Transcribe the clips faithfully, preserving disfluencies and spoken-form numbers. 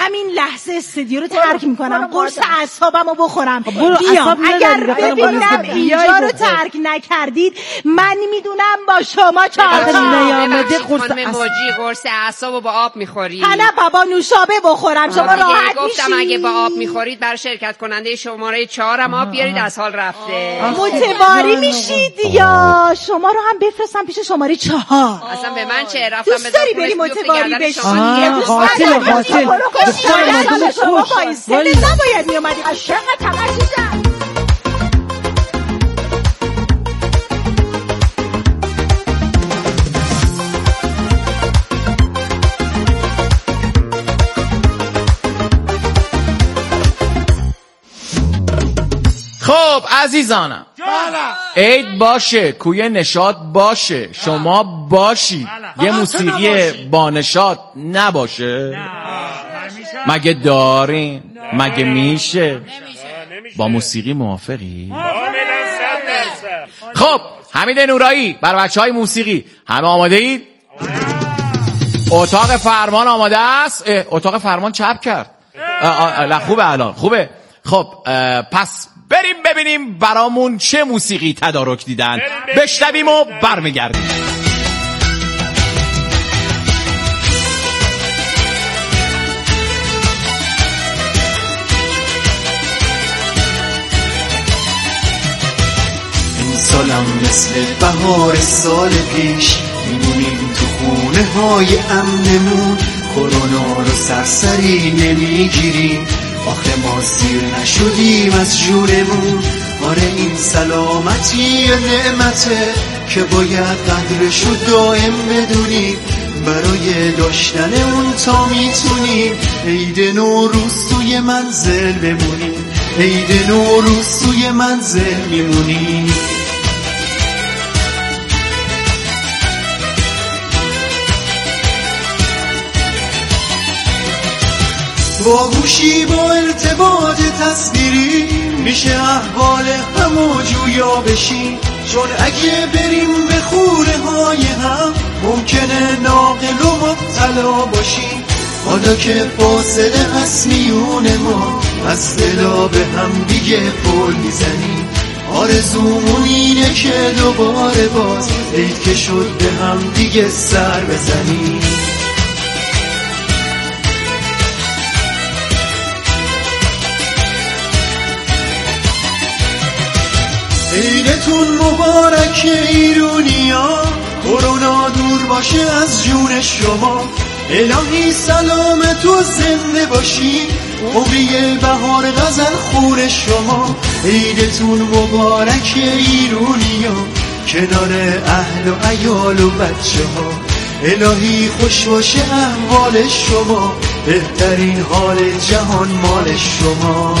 همین لحظه استودیو رو ترک میکنم، قرص اعصابمو بخورم. بیام اگر ببینم اینجا رو ترک نکردید من میدونم با شما چهار نیامده قرص موجی قرص اعصابو با آب میخوری؟ نه بابا نوشابه بخورم، شما راحت میشید. گفتم اگه با آب میخورید برای شرکت کننده شماره چهارم آب بیارید، از حال رفته. متواری میشید یا شما رو هم بفرستم پیش شماره چهار؟ اصلا به من چه رفتم؟ دوست داری بری متواری بشی؟ قاتل قاتل دختر شما بایسته نباید میامدی عاشق تماشیدم. خب عزیزانم، عید باشه، کوی نشاط باشه، شما باشید، یه موسیقی با نشاط نباشه؟ مگه دارین؟ مگه میشه؟ با موسیقی موافقی؟ خب حمید نورایی، بر بچه های موسیقی همه آماده اید؟ اتاق فرمان آماده است؟ اتاق فرمان چپ کرد. نه خوبه الان، خوبه. خب پس بریم ببینیم برامون چه موسیقی تدارک دیدن، بشنویم و برمیگردیم. این سالم مثل بهار سال پیش، میمونیم تو خونه های امنمون، کرونا رو سرسری نمیگیریم، آخه ما سیر نشدیم از جونمون. آره این سلامتی نعمته که باید قدرشو دائم بدونیم، برای داشتن اون تا میتونیم عید نوروز توی منزل بمونیم، عید نوروز توی منزل میمونیم. با گوشی با ارتباط تصویری میشه احوال همو جویا بشیم، چون اگه بریم به خوره های هم ممکنه ناقل و مبتلا باشیم. حالا که فاصله هست میون ما، از دلا به هم دیگه پل میزنیم. آرزومون اینه که دوباره باز عید که شد به هم دیگه سر بزنیم. عیدتون مبارک ایرونیا، کرونا دور باشه از جون شما. الهی سلامت و زنده باشی، موقع بهار غزل خور شما. عیدتون مبارک ایرونیا، کنار اهل و عیال و بچه ها. الهی خوش باشه احوال شما، بهترین حال جهان مال شما.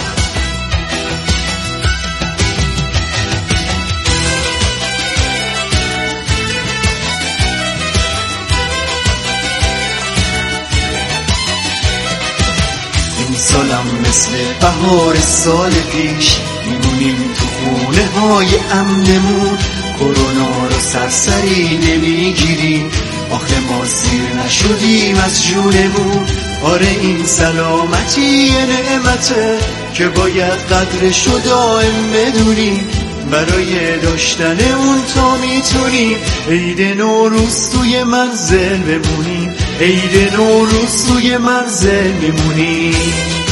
سالم مثل بهار سال پیش، میمونیم تو خونه های امنمون، کرونا رو سرسری نمیگیریم، آخه ما سیر نشدیم از جونمون. آره این سلامتی نعمته که باید قدرشو دائم بدونیم، برای داشتن اون تا میتونیم عید نوروز توی منزل بمونیم، عید نوروز توی منزل بمونیم.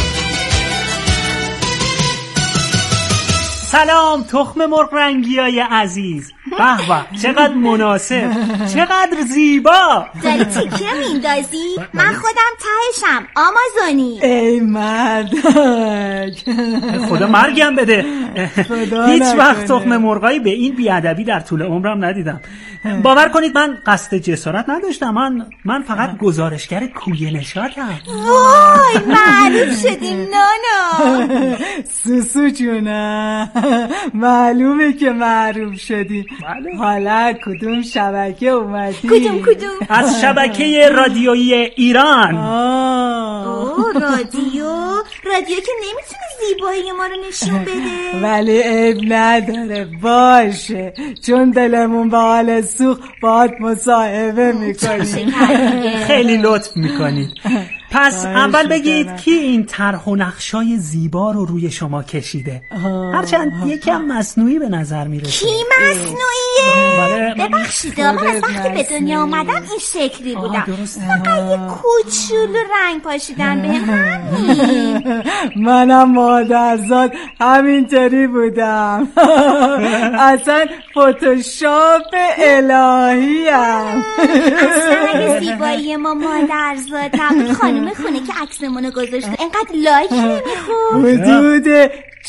سلام تخم مرغ رنگیای عزیز، به به چقدر مناسب، چقدر زیبا. داری تیکه میندازی؟ من خودم تهشم، آمازونی. ای مردک، خدا مرگم بده. هیچ وقت تخم مرغایی به این بیادبی در طول عمرم ندیدم. باور کنید من قصد جسارت نداشتم، من من فقط گزارشگر کوی نشاطم. وای معلوم شدیم نانا. سوسو جونم، معلومه که معروف شدی. حالا کدوم شبکه اومدی؟ کدوم کدوم؟ از شبکه رادیویی ایران. اوه رادیو رادیو که نمیتونه زیبایی ما رو نشون بده، ولی عیب نداره باشه، چون دلمون به حال سوخت باهات مصاحبه میکنیم. خیلی لطف میکنید. پس اول بگید کی این طرح و نقشای زیبا رو روی شما کشیده؟ هرچند یکم مصنوعی به نظر میرسه. کی مصنوعیه؟ ببخشید من از وقتی به دنیا آمدم این شکلی بودم، فقط یه کوچولو رنگ پاشیدن به همین. منم مادرزاد همینطوری بودم. اصلا فتوشاپ الهی ام. اصلا اگه زیبایی ما مادرزاد نبود خانم خونه که عکسمونو گذاشته اینقدر لایک نمیخورد. حدود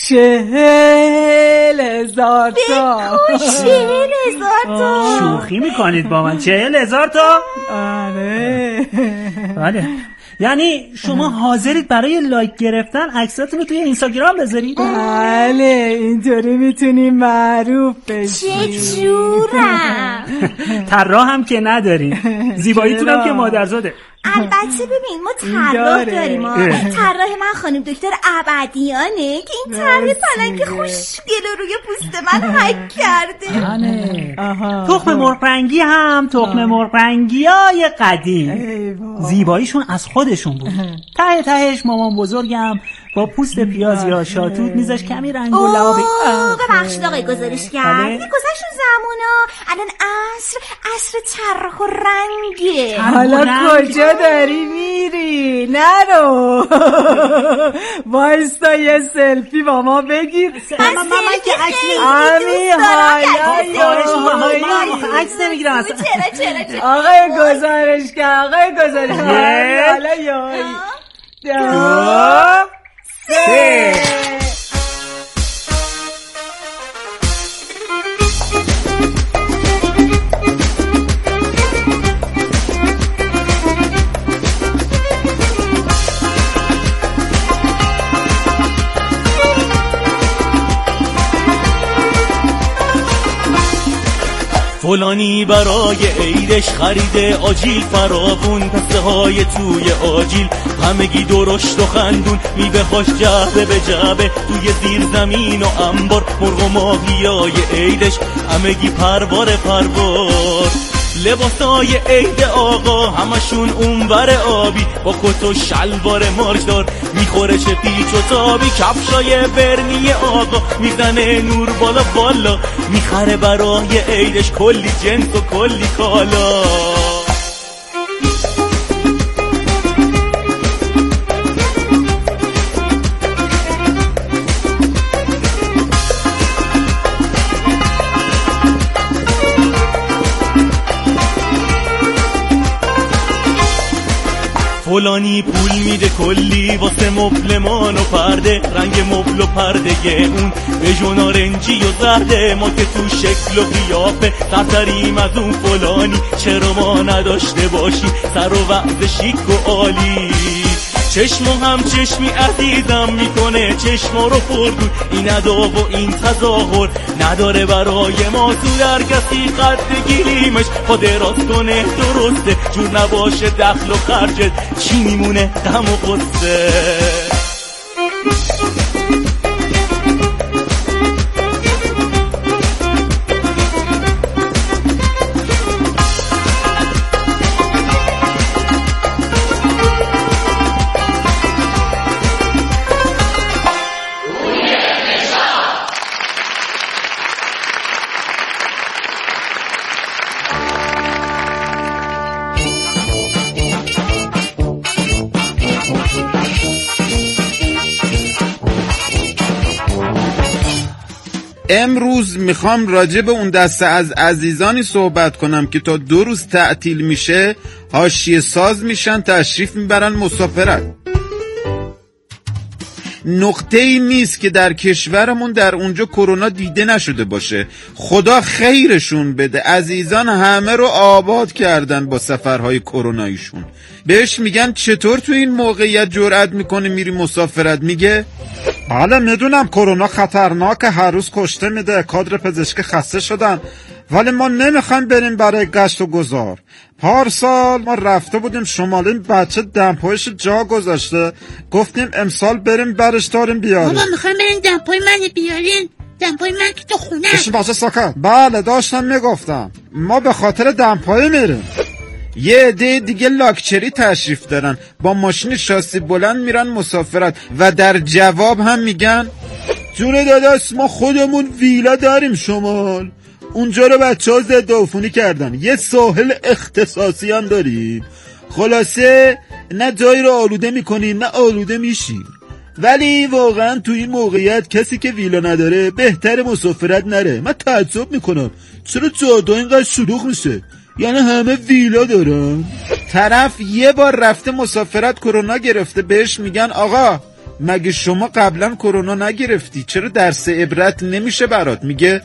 چهل هزار تا. بگو چهل هزار تا. شوخی میکنید با من؟ چهل هزار تا؟ آره. بله، یعنی شما حاضرید برای لایک گرفتن عکساتون رو توی اینستاگرام بذارید؟ بله، اینطوری میتونی معروف بشی. چه جورم. طراح هم که ندارین، زیباییتون هم که مادرزاده. البته ببین ما طراح داریم، ما طراح من خانم دکتر ابدیانه که این طرح پلنگ خوشگل روی پوست من حک کرده. تخم مرغ رنگی هم تخم مرغ رنگیای قدیم، زیباییشون از خودشون بود. ته تهش مامان بزرگم با پوست پیاز یا شاتوت میذاش کمی رنگ و لابی. ببخشید آقای گزارشگر، دیگه گذشت زمونا، الان عصر عصر طرح و رنگه. حالا کجا داری میری؟ نرو. وایستا یه سلفی با ما بگیر. من من که عکس نمیگیرم، عکس نمیگیرم اصلا. چرا چرا چرا آقای گزارشگر، آقای گزارشگر، حالا یای دو سه. فلانی برای عیدش خریده آجیل فراوون، پسته های توی آجیل همگی درشت و خندون، میوه هاش جعبه به جعبه توی زیر زمین و انبار، مرغ و ماهیای عیدش همگی پروار پروار. لباسای عید آقا همشون اونور آبی، با کت و شلوار مارکدار میخوره چه پیچ و تابی. کفشای برنی آقا میزنه نور بالا بالا، میخره برای عیدش کلی جنس و کلی کالا. فلانی پول میده کلی واسه مبلمان و پرده، رنگ مبل و پرده اون به جون آرنجی و زرده. ما که تو شکل و قیافه سرتریم از اون فلانی، چرا ما نداشته باشیم سر و وعظ شیک و عالی. چشم هم چشمی عزیزم میکنه چشما رو پردون، این ادا و این تظاهر نداره برای ما. تو هر کسی قد بگیریمش پا دراز کنه درسته، جور نباشه دخل و خرجت چی میمونه غم و غصه. امروز میخوام راجع به اون دسته از عزیزانی صحبت کنم که تا دو روز تعطیل میشه حاشیه ساز میشن، تشریف میبرن مسافرت. نقطه ای نیست که در کشورمون در اونجا کرونا دیده نشده باشه. خدا خیرشون بده، عزیزان همه رو آباد کردن با سفرهای کروناییشون. بهش میگن چطور تو این موقعیت جرأت میکنه میری مسافرت؟ میگه بله میدونم کرونا خطرناکه، هر روز کشته میده، کادر پزشکی خسته شدن، ولی ما نمیخوایم بریم برای گشت و گذار. پارسال ما رفته بودیم شمالی، بچه دمپایش جا گذاشته، گفتیم امسال بریم برش داریم بیاریم. بابا میخوایم بریم دمپای من بیارین، دمپای من که تو خونه. بشین بچه ساکت. بله داشتم میگفتم ما به خاطر دمپایی میریم. یه عده دیگه لاکچری تشریف دارن، با ماشین شاسی بلند میرن مسافرت و در جواب هم میگن جون داداش ما خودمون ویلا داریم شمال، اونجا رو بچه ها ضد عفونی کردن، یه ساحل اختصاصی هم داریم، خلاصه نه جایی رو آلوده میکنیم نه آلوده میشیم. ولی واقعا تو این موقعیت کسی که ویلا نداره بهتر مسافرت نره. من تعجب میکنم چرا جادا اینقدر شلوغ میشه، یعنی همه ویلا دارن. طرف یه بار رفته مسافرت کرونا گرفته، بهش میگن آقا مگه شما قبلا کرونا نگرفتی، چرا درس عبرت نمیشه برات؟ میگه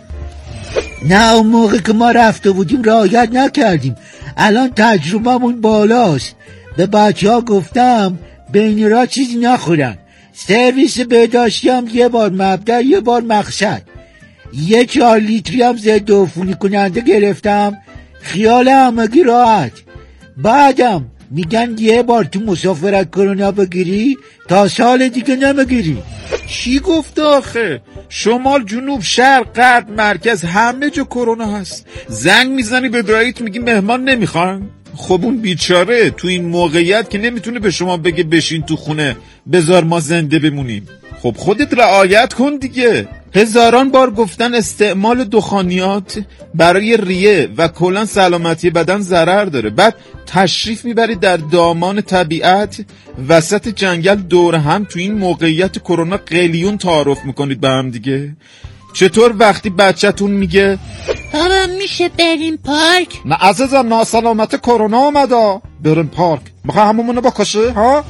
نه اون موقع که ما رفته بودیم رعایت نکردیم، الان تجربه‌مون بالاست، به بچه ها گفتم بین را چیزی نخورن، سرویس بهداشتی هم یه بار مبدأ یه بار مقصد، یه چهار لیتری هم ضد عفونی کننده گرفتم، خیال همگی راحت. بعدم میگن یه بار تو مسافرت کرونا بگیری تا سال دیگه نمیگیری. چی گفته آخه؟ شمال، جنوب، شرق، غرب، مرکز، همه جا کرونا هست. زنگ میزنی به داییت میگی مهمان نمیخوان. خب اون بیچاره تو این موقعیت که نمیتونه به شما بگه بشین تو خونه بذار ما زنده بمونیم. خب خودت رعایت کن دیگه. هزاران بار گفتن استعمال دخانیات برای ریه و کلا سلامتی بدن ضرر داره، بعد تشریف میبرید در دامان طبیعت وسط جنگل دور هم تو این موقعیت کرونا قلیون تعارف میکنید به هم دیگه. چطور وقتی بچه‌تون میگه بابا میشه بریم پارک؟ نه عزیزم ناسلامت کرونا اومده بریم پارک، میخوای هممونو بکشه ها؟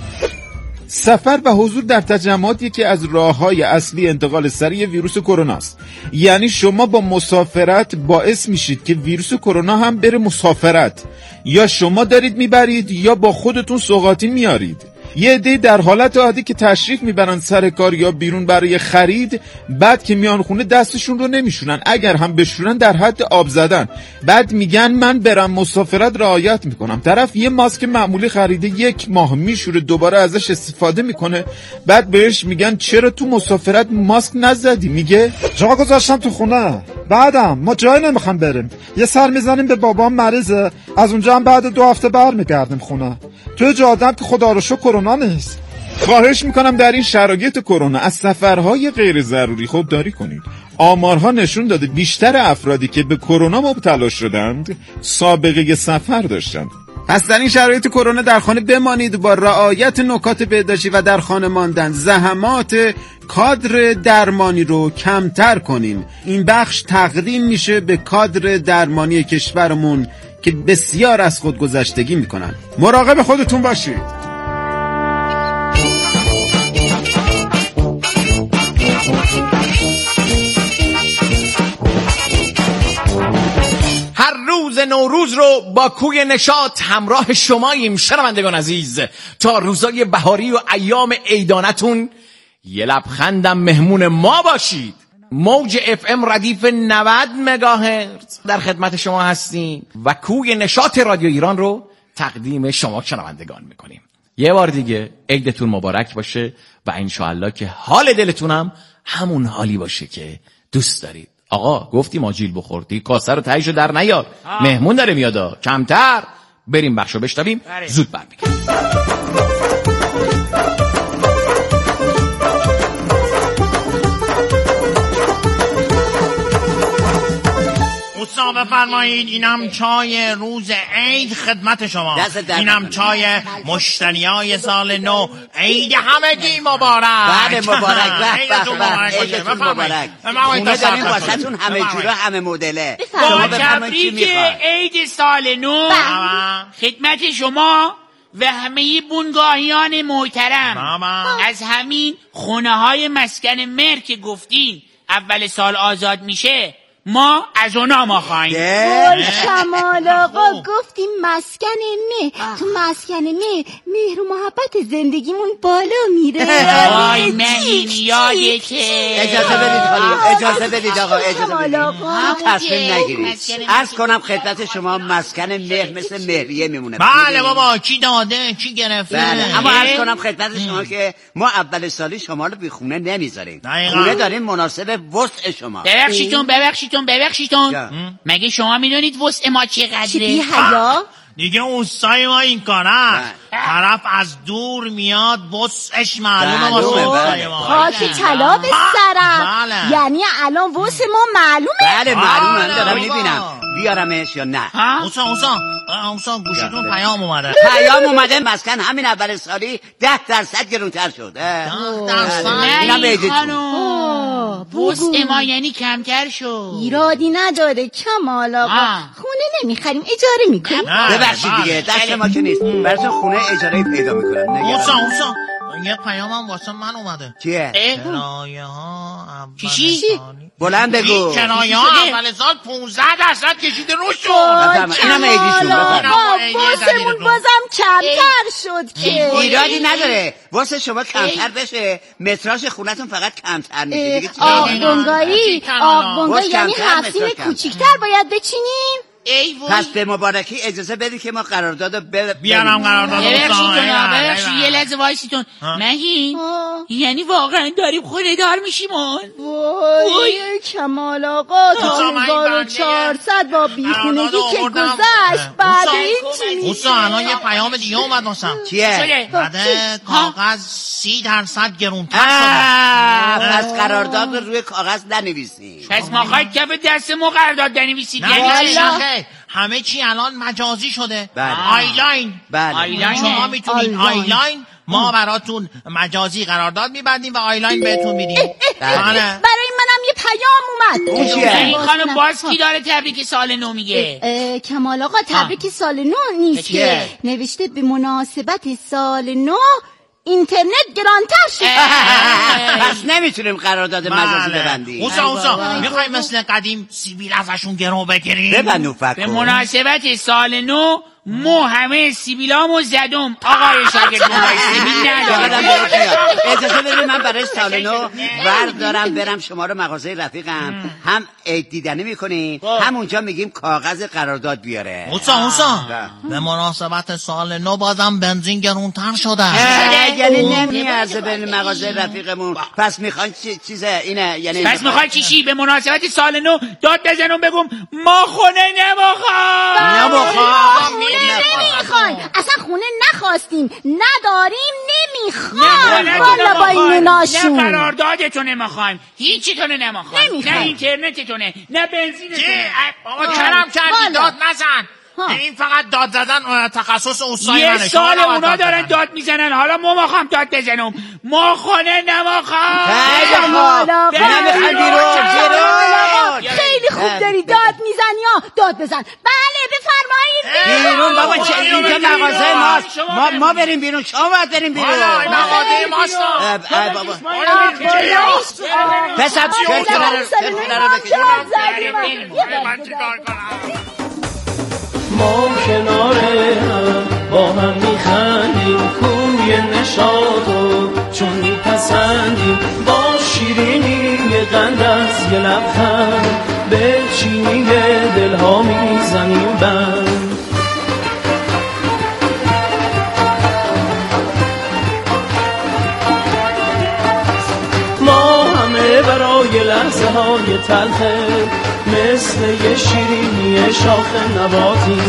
سفر و حضور در تجمعات یکی از راه‌های اصلی انتقال سریع ویروس کرونا است. یعنی شما با مسافرت باعث میشید که ویروس کرونا هم بره مسافرت، یا شما دارید میبرید یا با خودتون سوغاتی میارید. یه عده در حالت عادی که تشریف میبرن سر کار یا بیرون برای خرید، بعد که میان خونه دستشون رو نمیشونن، اگر هم بشورن در حد آب زدن، بعد میگن من برم مسافرت رعایت میکنم. طرف یه ماسک معمولی خریده یک ماه میشوره دوباره ازش استفاده میکنه، بعد بهش میگن چرا تو مسافرت ماسک نزدی؟ میگه جا گذاشتم تو خونه، بعدم ما جای نمیخوام بریم، یه سر میزنیم به بابام مریضه، از اونجا هم بعد دو هفته برمیگردیم خونه. تو جا آدم که خدا رو شکر کرونا نیست. خواهش میکنم در این شرایط کرونا از سفرهای غیر ضروری خودداری کنید. آمارها نشون داده بیشتر افرادی که به کرونا مبتلا شدند سابقه سفر داشتند. پس در این شرایط کرونا در خانه بمانید، با رعایت نکات بهداشتی و در خانه ماندن زحمات کادر درمانی رو کمتر کنیم. این بخش تقدیم میشه به کادر درمانی کشورمون که بسیار از خودگذشتگی میکنن. مراقب خودتون باشید. هر روز نوروز رو با کوی نشاط همراه شماییم شنوندگان عزیز. تا روزای بهاری و ایام عیدانتون یه لبخندم مهمون ما باشید. موج اف ام ردیف نود مگاهرتز در خدمت شما هستیم و کوی نشاط رادیو ایران رو تقدیم شما شنوندگان میکنیم. یه بار دیگه عیدتون مبارک باشه و انشاءالله که حال دلتونم همون حالی باشه که دوست دارید. آقا گفتیم آجیل بخوردی کاسه رو تهیشو در نیار، مهمون داره میادا، کمتر. بریم بخشو بشنویم، زود برمیگردیم. دوستان بفرمایید اینم چای روز عید خدمت شما، اینم چای مشتریای سال نو. عید همگی مبارک. بله مبارک. عیدتون مبارک. عیدتون مبارک. خونه داریم واسهتون همه جورا همه مدله. با تبریک عید سال نو خدمت شما و همه بونگاهیان محترم. از همین خونه های مسکن مهر که گفتین اول سال آزاد میشه، ما از اونا ما خواهیم. گل شمال آقا گفتیم مسکن مه، تو مسکن مه مهر و محبت زندگیمون بالا میره. وای مهین یاده که اجازه بدید خانم، اجازه بدید آقا، اجازه بدید تصمیم نگیرید. عرض کنم خدمت شما مسکن مهر مثل مهریه میمونه. بله بابا کی داده کی گرفته. بله اما عرض کنم خدمت شما که ما اول سالی شما رو بی خونه نمیذاریم، خونه داریم مناسب وسع شما. ببخشیتون ببخشیتون ببخشیتون مگه شما میدونید وسع ما چقدره؟ چی بی حیا؟ دیگه اوستای ما این کار هست. طرف از دور میاد بسش معلومه واسه اوستای ما. خاکی طلا به سرم. یعنی الان واسه ما معلومه؟ بله معلومه. دارم میبینم بیارمش یا نه. اوسا اوسا اوسا گوشتون پیام اومده. پیام اومده مسکن همین اول سالی ده درصد گرونتر شد. ده درصد نه خانم بوس ما یعنی کمتر شد. ایرادی نداره کمال آقا. خونه نمیخریم اجاره میکنیم. ببخشید دیگه دست ما که نیست. براتون خونه اجاره پیدا میکنم. اوسا اوسا یه پیامم واسه من اومده. چیه؟ کرایه ها اول چی؟ بلند بگو. کرایه ها اول سال پونزده درصد کشیده رو شد. اینم ایدیشون بفرم. واسمون بازم کمتر شد که. ایرادی نداره. واسه شما کمتر بشه متراژ خونتون فقط کمتر میشه. دیگه آقبونگایی آقبونگایی یعنی هفتین کوچیکتر باید بچینیم؟ پس به مبارکی اجازه بدی که ما قراردادو ب... بیارم قراردادو ببخشید یه لحظه وایسیتون مهین یعنی واقعا داریم خونه دار میشیم وای کمال آقا تا هزار و چهارصد با بیخونگی که گذشت بعد این چی میشه؟ اوسا الان یه پیام دیگه اومد واسم. چیه؟ بعده کاغذ سی درصد گرونتر شده. پس قرارداد روی کاغذ ننویسیم. پس ما خواهید کف دست ما قرارداد ننویسید. یعنی همه چی الان مجازی شده. بله. آیلاین. بله. آیلاین شما میتونید آیلاین ما براتون مجازی قرارداد میبندیم و آیلاین بهتون میدیم. بله. برای منم یه پیام اومد. این خانم باز کی داره تبریک سال نو میگه؟ کمال آقا تبریک سال نو نیست که نوشته به مناسبت سال نو اینترنت گرانتر شد. پس نمیتونیم قرارداد مجازی ببندیم. اوسا اوسا میخوایم مثل قدیم سیبیل ازشون گرو بگیریم؟ ببندو فکر به مناسبت سال نو مو همه سیبیلامو زدم آقای شاگرد موقعی سیبیل ندارم. اجازه بدید من برای سال نو بردارم برم شما رو مغازه رفیقم هم عید دیدنی میکنیم همونجا میگیم کاغذ قرارداد بیاره. اوسا اوسا به مناسبت سال نو بازم بنزین گرونتر شده. یعنی نمیارزه بریم مغازه رفیقمون. پس میخواین چیزه اینه یعنی پس میخواین چیشی به مناسبت سال نو داد بزنم بگم ما خونه نمیخوام نمیخوام نمیخوایم اصلا خونه نخواستیم نداریم نمیخوایم والا با این ناشون نه قراردادتو نمیخوایم هیچیتونو نمیخوایم نه اینترنتتونه نه بنزینتونه. بابا کرم کردی داد نزن. این فقط داد زدن تخصص اوستای منه. یه سال اونا دارن داد میزنن حالا ما میخوام داد بزنم. ما خونه نمیخوام. خیلی خوب داری داد میزنی ها داد بزن. بله بفرمایید بیرون. بابا چه اینجا مغازه ماست. ما ما بریم بیرون شما باید بریم بیرون. مغازه ماست. بابا پسر ما کنار هم با هم میخندیم کوی نشاطو چون میپسندیم با شیرینی یه قند از یه لبخند به چینی دلها میزنیم بند. ما همه برای لحظه های تلخه مثل یه شیرینی شاخ نباتی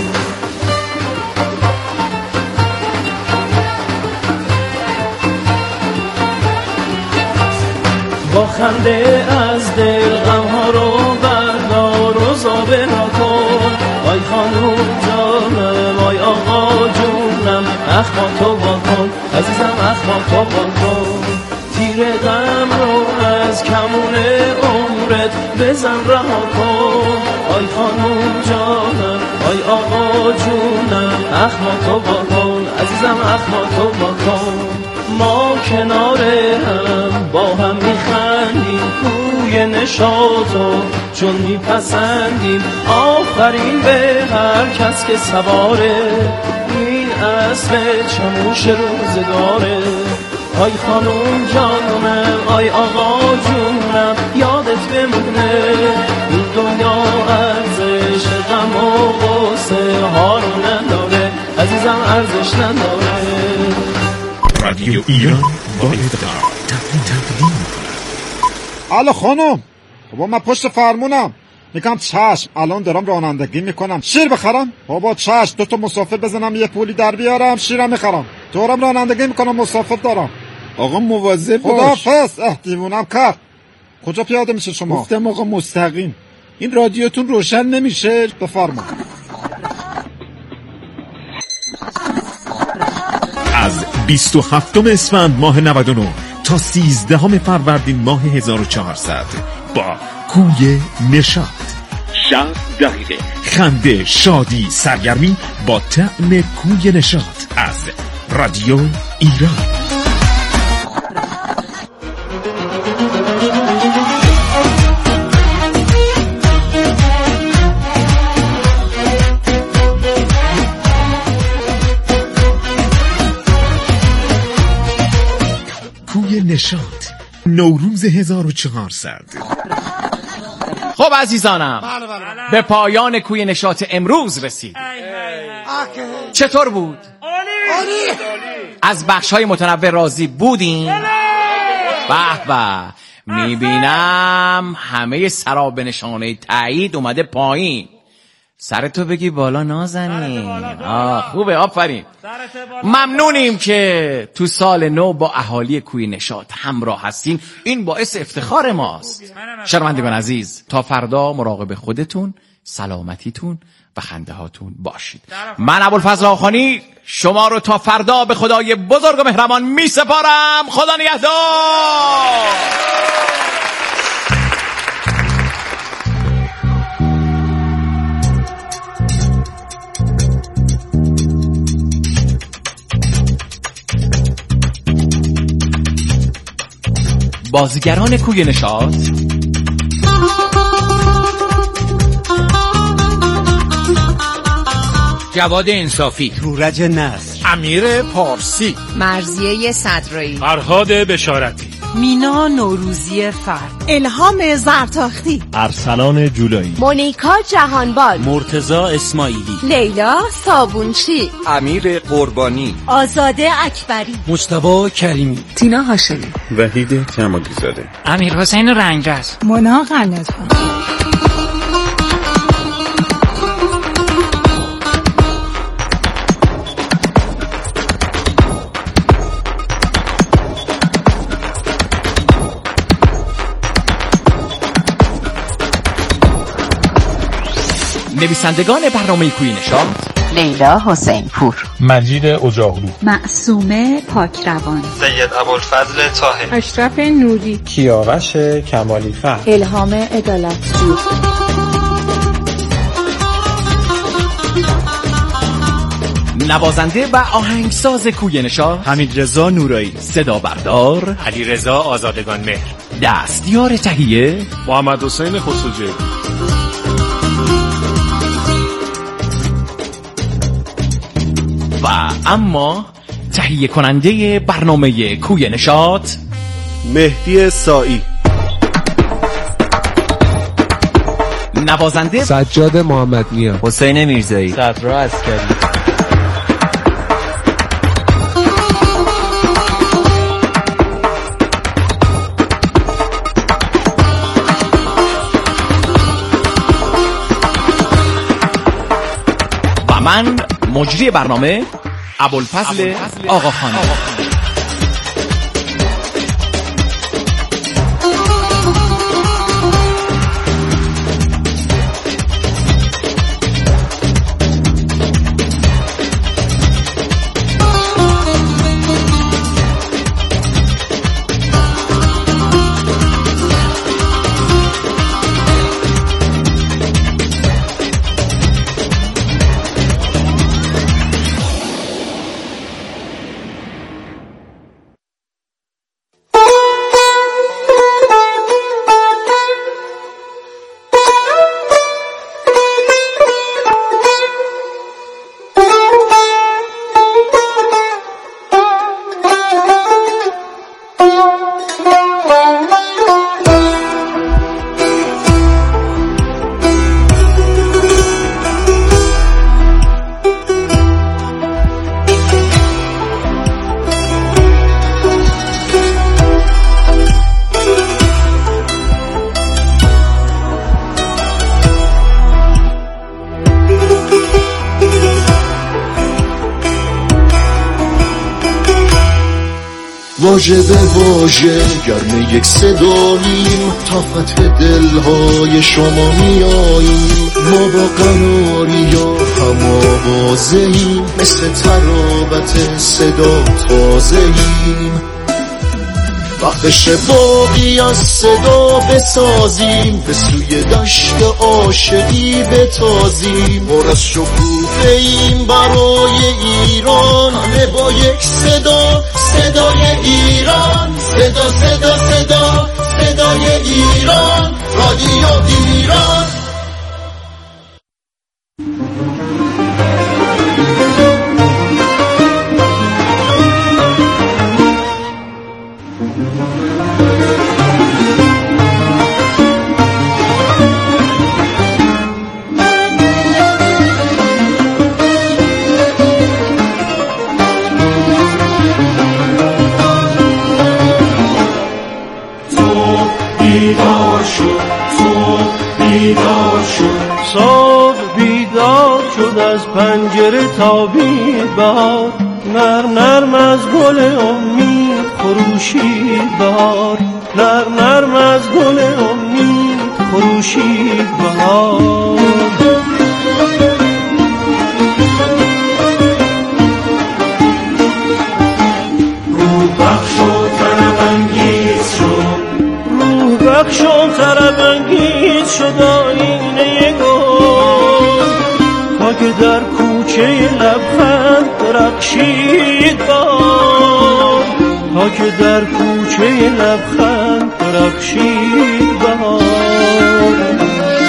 با خنده از دل غمها رو بردار و زابه نکن. آی خانوم جانم آی آقا جونم اخما تو بکن عزیزم اخما تو بکن. تیر غم رو از کمون عمرت بزن رها کن. آی خانوم جانم آی آقا جونم اخما تو بکن عزیزم اخما تو بکن. ما کنار هم با هم میخندیم کوی نشاطو چون میپسندیم. آفرین به هر کس که سواره این اسب چموش روزگاره. آی خانوم جانم آی آقا جونم یادت بمونه این دنیا ارزش غم و غصه ها رو نداره عزیزم ارزش نداره. رادیو ایران با افتخار تقدیم حالا خانم بابا من پشت فرمونم میگم چشم، الان دارم رانندگی میکنم. شیر بخرم؟ بابا چشم، دو تا مسافر بزنم یه پولی در بیارم، شیرم میخرم. دارم رانندگی میکنم، مسافر دارم. آقا مواظب باش. خداحافظ. اه دیوونم کرد. کجا پیاده میشه شما؟ گفتم آقا مستقیم. این رادیوتون روشن نمیشه؟ بفرما. از بیست و هفتم اسفند ماه نود و نه تا سیزدهم فروردین ماه هزار و چهارصد با کوی نشاط شصت دقیقه خنده، شادی، سرگرمی با طعم کوی نشاط از رادیو ایران. کوی نشاط نوروز هزار و چهارصد. خب عزیزانم، به پایان کوی نشاط امروز رسید. چطور بود؟ از بخش های متنوع راضی بودین؟ به به، میبینم همه سرا به نشانه تایید اومده پایین. سرتو بگی بالا نازنین. آه خوبه، آفرین. ممنونیم که تو سال نو با اهالی کوی نشاط همراه هستین. این باعث افتخار ماست. شنوندگان عزیز، تا فردا مراقب خودتون، سلامتیتون و خنده هاتون باشید. من ابوالفضل آخانی شما رو تا فردا به خدای بزرگ و مهربان می سپارم. خدا نگهدار. بازیگران کوی نشاط: جواد انصافی، رورج نصر، امیر پارسی، مرضیه صدرایی، فرهاد بشارتی، مینا نوروزی فرد، الهام زرتاختی، ارسلان جولایی، مونیکا جهانبال، مرتضی اسماعیلی، لیلا صابونچی، امیر قربانی، آزاده اکبری، مصطفی کریمی، تینا هاشمی، وحید کمالی زاده، امیر حسین رنگرز، مونا قنات‌فر. نویسندگان برنامه کوی نشاط: لیلا حسین پور، مجید اجاغلو، معصومه پاکروان، سید ابوالفضل طاهر، اشرف نوری، کیاوش کمالی فر، الهام عدالتجو. نوازنده و آهنگساز کوی نشاط: حمیدرضا نورایی، صدا بردار: علیرضا آزادگان مهر، دستیار تهیه: محمد حسین خسروجی. و اما تهیه کننده برنامه کوی نشاط: مهدی سایی. نوازنده: سجاد محمد نیا، حسین میرزایی، صدرا عسکری. و من مجری برنامه ابوالفضل آقاخانی. واژه به واژه گرم یک صداییم، تا فتح دلهای شما میاییم. ما با قراری یا هم آوازه‌ایم، مثل ترابت صدا تازه‌ایم. وقت باقی از صدا بسازیم، به سوی دشت عاشقی بتازیم. پر از شکوفه ایم برای ایران، همه با یک صدا، صدای ایران. صدا صدا صدا صدای ایران، رادیو ایران. از پنجره تابید بهار، نرم نرم از گل امید خروشید بهار، نرم نرم از گل امید خروشید بهار. روح بخش و طرب انگیز شد، روح بخش و طرب انگیز شد آینه گل، تا که در کوچه لبخند درخشید بهار، تا که در کوچه لبخند درخشید بهار.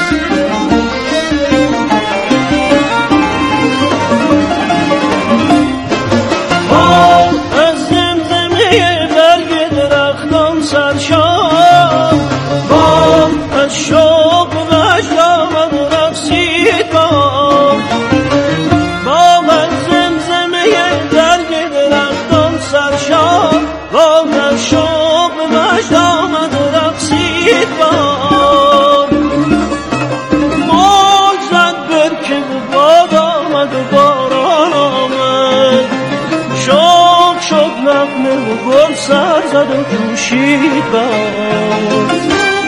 از زمزمه برگ درختان سرشار، باد از شوق وجد آمد و رقصید بهار، باد از زمزمه برگ درختان سرشار، باد از شوق وجد آمد و رقصید بهار. موج زد برکه و باد آمد و باران آمد، شوق شد نغمه و گل سر زد و جوشید بهار.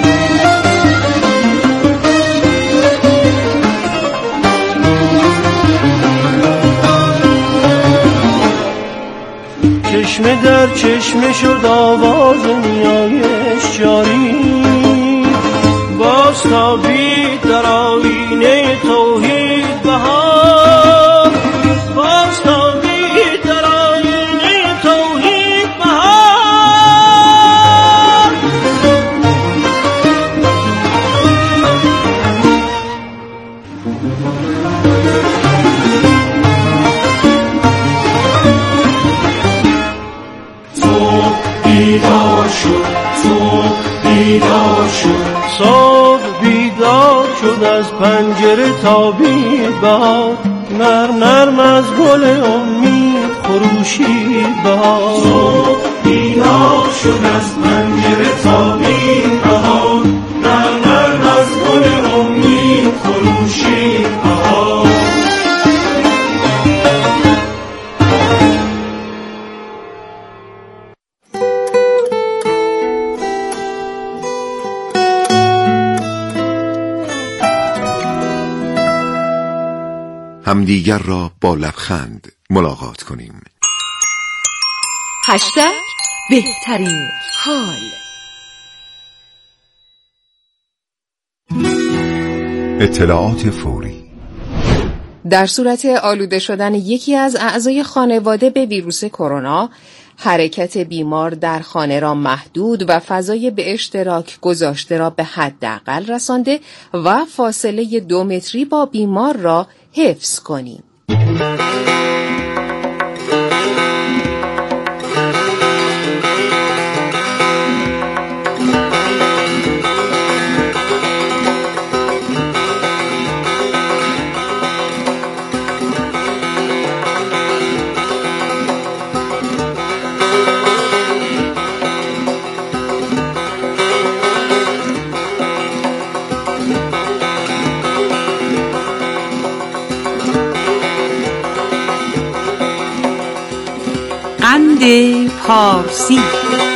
چشمه در چشمه شد آواز نیایش جاری، باز تابید در آینه توحید بهار، باز تابید در آینه توحید بهار. بیدار شد، صبح بیدار شد، صبح بیدار شد از پنجره تابید بهار، نرم نرم از گل امید خروشید بهار. صبح بیدار شد از پنجره تابید بهار، نرم نرم از گل امید خروشید بهار. همدیگر را با لبخند ملاقات کنیم. هشتگ بهترین حال. اطلاعات فوری. در صورت آلوده شدن یکی از اعضای خانواده به ویروس کرونا، حرکت بیمار در خانه را محدود و فضای به اشتراک گذاشته را به حداقل رسانده و فاصله دو متری با بیمار را حفظ کنیم. پارسی